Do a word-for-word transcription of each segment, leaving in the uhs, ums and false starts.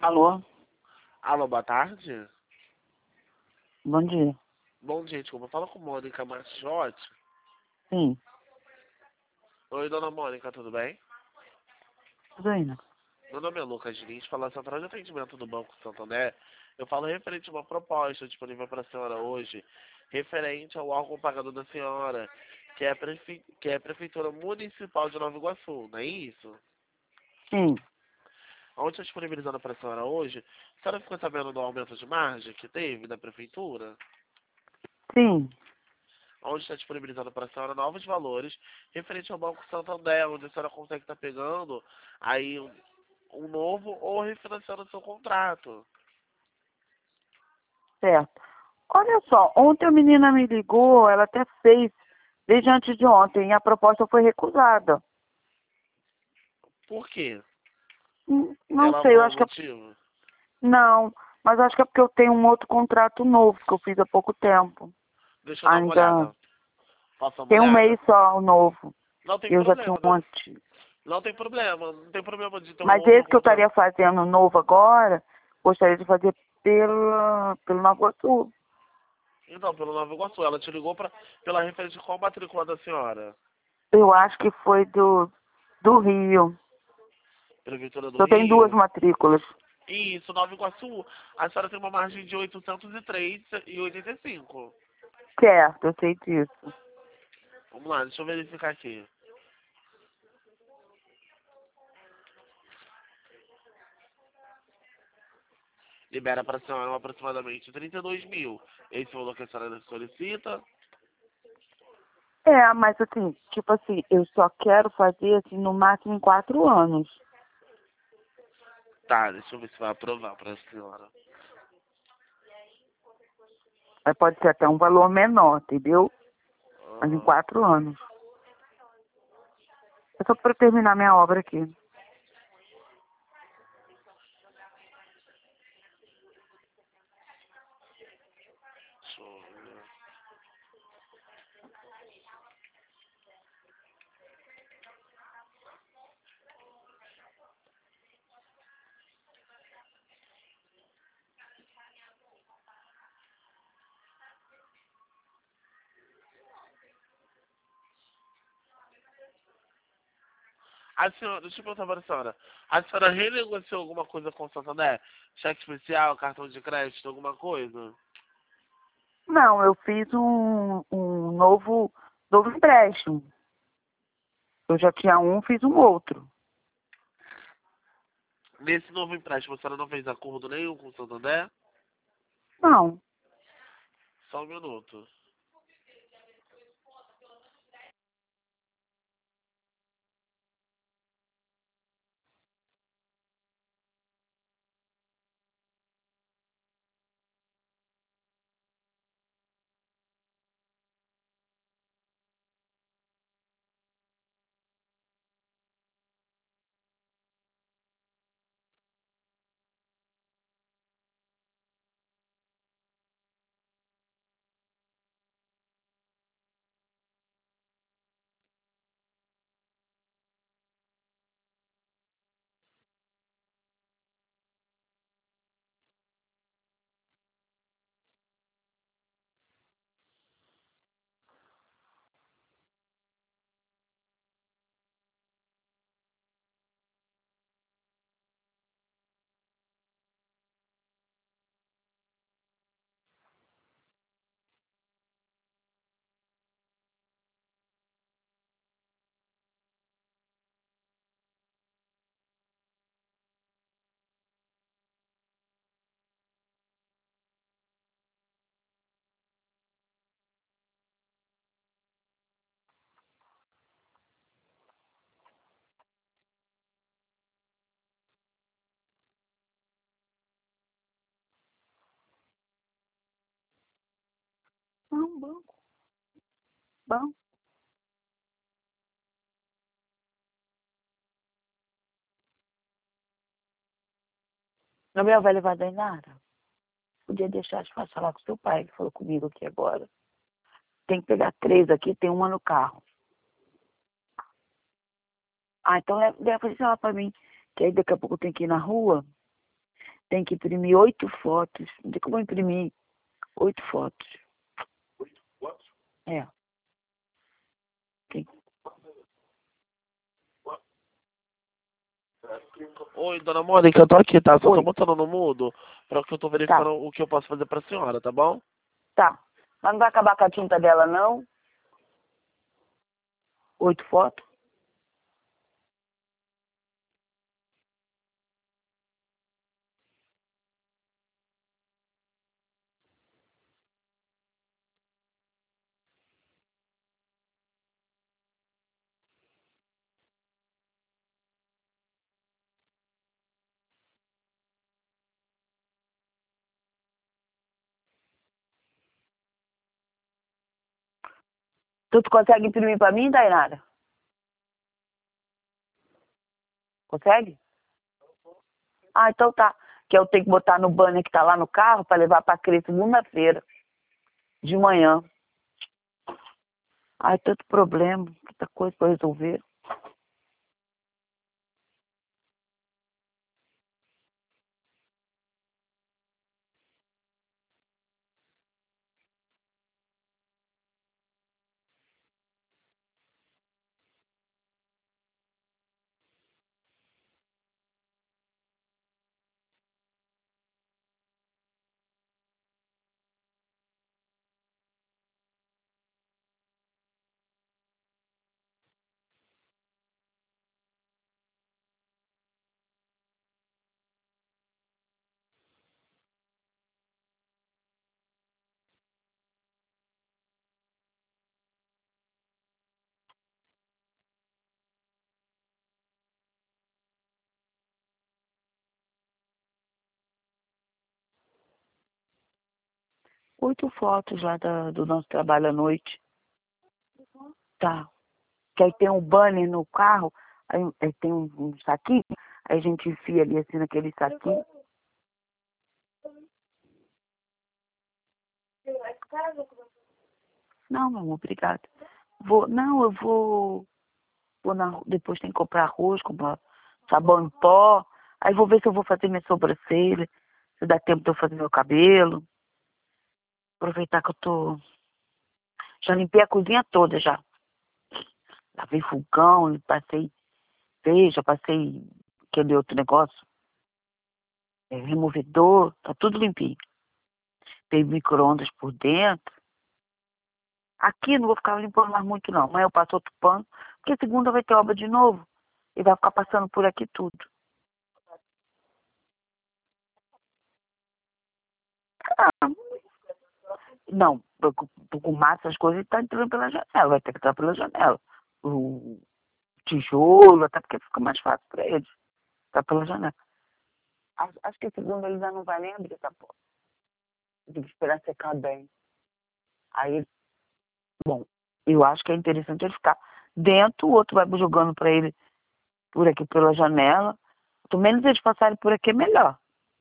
Alô, Alô, boa tarde. bom dia. Bom dia, desculpa. Fala com Mônica Martiotti. Sim, Oi, dona Mônica, tudo bem? tudo indo. Meu nome é Lucas Lins, falo da Central de Atendimento do Banco Santander. Eu falo referente a uma proposta disponível para a senhora hoje, referente ao órgão pagador da senhora, que é a, prefe... que é a Prefeitura Municipal de Nova Iguaçu, não é isso? Sim, Onde está disponibilizando para a senhora hoje, a senhora ficou sabendo do aumento de margem que teve da Prefeitura? sim. Onde está disponibilizando para a senhora novos valores referente ao Banco Santander, onde a senhora consegue estar pegando aí um, um novo ou refinanciando o seu contrato. Certo. Olha só, ontem a menina me ligou, ela até fez, desde antes de ontem, e a proposta foi recusada. Por quê? Hum, Não Ela sei, eu falou o acho que é... motivo? Não, mas acho que é porque eu tenho um outro contrato novo, que eu fiz há pouco tempo. Deixa eu dar uma Ainda olhada. Posso dar uma tem um olhada? mês só o novo. Não tem Eu já tinha problema, um não. antigo. Não tem problema. Não tem problema de ter um Mas outro esse que eu contrato. estaria fazendo novo agora, gostaria de fazer pela, pelo Nova Iguaçu. Então, pelo Nova Iguaçu, ela te ligou pra, pela referência de qual matrícula da senhora? Eu acho que foi do, do Rio. Prefeitura do Eu tenho duas Rio? matrículas. Isso, Nova Iguaçu, a senhora tem uma margem de oitocentos e três e oitenta e cinco. Certo, eu sei disso. Vamos lá, deixa eu verificar aqui. Libera para a senhora aproximadamente trinta e dois mil. Esse é o valor que a senhora solicita. É, mas assim, tipo assim, eu só quero fazer assim no máximo em quatro anos. Tá, deixa eu ver se vai aprovar para a senhora. Mas pode ser até um valor menor, entendeu? Mas em Aham. quatro anos. É só para terminar minha obra aqui. Deixa eu ver. A senhora, deixa eu perguntar para a senhora. A senhora renegociou alguma coisa com o Santander? Cheque especial, cartão de crédito, alguma coisa? Não, eu fiz um, um novo, novo empréstimo. Eu já tinha um, fiz um outro. Nesse novo empréstimo, a senhora não fez acordo nenhum com o Santander? Não. Só um minuto. Não, banco. Banco. Gabriel vai levar daí nada. Podia deixar de falar com seu pai, que falou comigo aqui agora. Tem que pegar três aqui, tem uma no carro. Ah, então leva leva ela pra mim, que aí daqui a pouco eu tenho que ir na rua. Tem que imprimir oito fotos. Não tem como imprimir oito fotos. Oito fotos? É. Tem. Oi, dona Mônica, eu tô aqui, tá? Só Oi. tô botando no mudo pra que eu tô verificando Tá. o que eu posso fazer pra senhora, tá bom? Tá. Mas não vai acabar com a tinta dela, não? Oito fotos? Tu consegue imprimir pra mim, Dainara? Consegue? Ah, então tá. Que eu tenho que botar no banner que tá lá no carro pra levar pra Cris segunda-feira. De manhã. Ai, tanto problema. Tanta coisa pra resolver. Oito fotos lá da- do nosso trabalho à noite. Tá. Que aí tem um banner no carro, aí, aí tem um, um saquinho, aí a gente enfia ali assim naquele saquinho. Não, meu amor, obrigada. Vou, não, eu vou, vou na, depois tem que comprar arroz, comprar sabão em pó, aí vou ver se eu vou fazer minha sobrancelha, se dá tempo de eu fazer meu cabelo. Aproveitar que eu tô, já limpei a cozinha toda já. Lavei fogão, passei veja, passei aquele outro negócio, é, removedor, tá tudo limpinho. Tem micro-ondas por dentro. Aqui não vou ficar limpando mais muito não. Amanhã eu passo outro pano, porque segunda vai ter obra de novo. E vai ficar passando por aqui tudo. Ah, não, com, com massa, as coisas tá entrando pela janela, vai ter que entrar pela janela. O tijolo, até porque fica mais fácil para eles. Tá pela janela. Acho, acho que segunda ele já não vai nem abrir essa porta. Tem que esperar secar bem. Aí, bom, eu acho que é interessante ele ficar dentro, o outro vai jogando para ele por aqui pela janela. Quanto menos eles passarem por aqui, é melhor.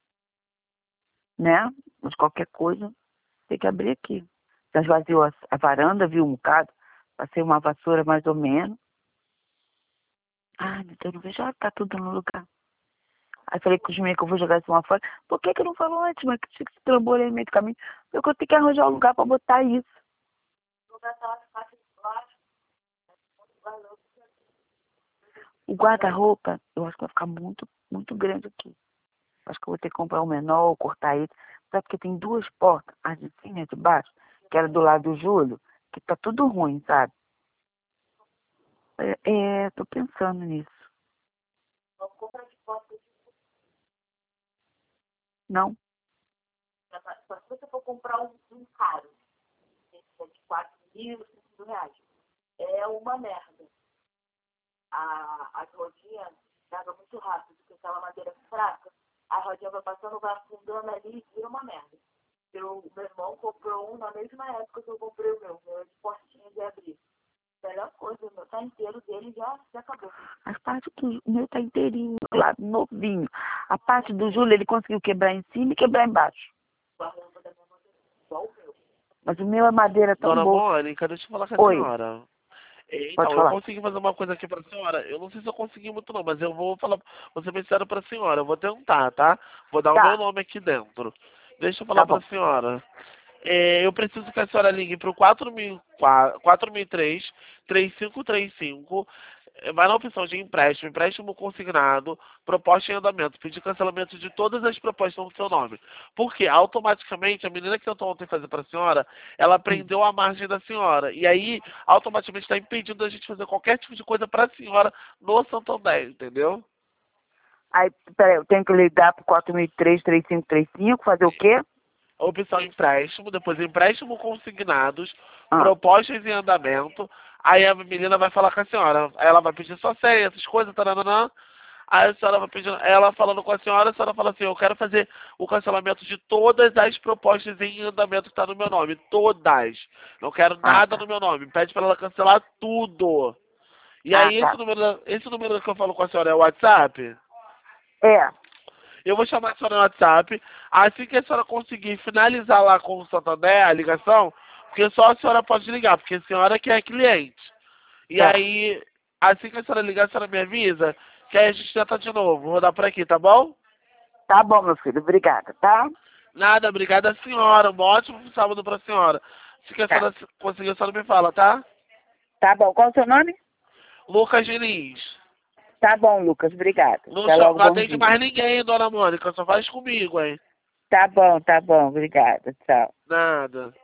Né? Mas qualquer coisa, tem que abrir aqui. Já esvaziou a, a varanda, viu um bocado. Passei uma vassoura mais ou menos. Ai, meu Deus, não vejo, ah, tá tudo no lugar. Aí falei com os meninos que eu vou jogar isso uma fora. Por que que não falou antes, mas que tinha que se trambolhar no meio do caminho? Porque eu tenho que arranjar um lugar pra botar isso. O guarda-roupa, eu acho que vai ficar muito, muito grande aqui. Acho que eu vou ter que comprar um menor ou cortar ele. Sabe porque tem duas portas, as de cima e as de baixo, que era do lado do Júlio, que tá tudo ruim, sabe? É, é, tô pensando nisso. Não? Só se você for comprar um, um caro, de quatro mil, cinco mil reais. É uma merda. A, as rodinhas estragam muito rápido, porque aquela madeira fraca, a rodinha vai passando, vai afundando ali e vira uma merda. Eu, meu irmão comprou um na mesma época que eu comprei o meu, meu é de portinha de abrir. Melhor coisa, o meu tá inteiro dele já, já acabou. A parte do meu tá inteirinho, lá, novinho. A parte do Júlio ele conseguiu quebrar em cima e quebrar embaixo. Mas o meu é madeira tão Dona boa. Mônica, deixa eu falar com a Oi. senhora. Então, Pode eu falar. consegui fazer uma coisa aqui pra senhora. Eu não sei se eu consegui muito não, mas eu vou falar, vou ser bem sincero pra senhora. Eu vou tentar, tá? Vou dar o meu Tá, nome aqui dentro. Deixa eu falar tá pra bom. senhora. É, eu preciso que a senhora ligue pro quatro mil e três, três cinco três cinco. É, vai na opção de empréstimo, empréstimo consignado, proposta em andamento, pedir cancelamento de todas as propostas no seu nome. Porque automaticamente a menina que tentou ontem fazer para a senhora, ela Hum. prendeu a margem da senhora. E aí, automaticamente está impedindo da gente fazer qualquer tipo de coisa para a senhora no Santander, entendeu? Aí, peraí, eu tenho que ligar pro quatro mil e três, três cinco três cinco, fazer o quê? A opção empréstimo, depois empréstimo consignados, Ah, propostas em andamento. Aí a menina vai falar com a senhora. Aí ela vai pedir sua senha, essas coisas, taranã. Aí a senhora vai pedir, ela falando com a senhora, a senhora fala assim, eu quero fazer o cancelamento de todas as propostas em andamento que está no meu nome. Todas. Não quero ah, nada tá. no meu nome. Pede para ela cancelar tudo. E Ah, aí esse tá. número, esse número que eu falo com a senhora é o WhatsApp? É, Eu vou chamar a senhora no WhatsApp. Assim que a senhora conseguir finalizar lá com o Santander a ligação, porque só a senhora pode ligar, porque a senhora que é cliente. E tá. aí, assim que a senhora ligar, a senhora me avisa, que aí a gente tenta de novo. Vou rodar por aqui, tá bom? Tá bom, meu filho. Obrigada, tá? Nada, obrigada senhora. Um ótimo sábado pra senhora. Se que a Tá. senhora conseguir, a senhora me fala, tá? Tá bom. Qual é o seu nome? Lucas Diniz. Tá bom, Lucas. Obrigada. Não, Até cha- logo, não bom atende dia. mais ninguém, dona Mônica. Só faz comigo, hein? Tá bom, tá bom. Obrigada. Tchau. Nada.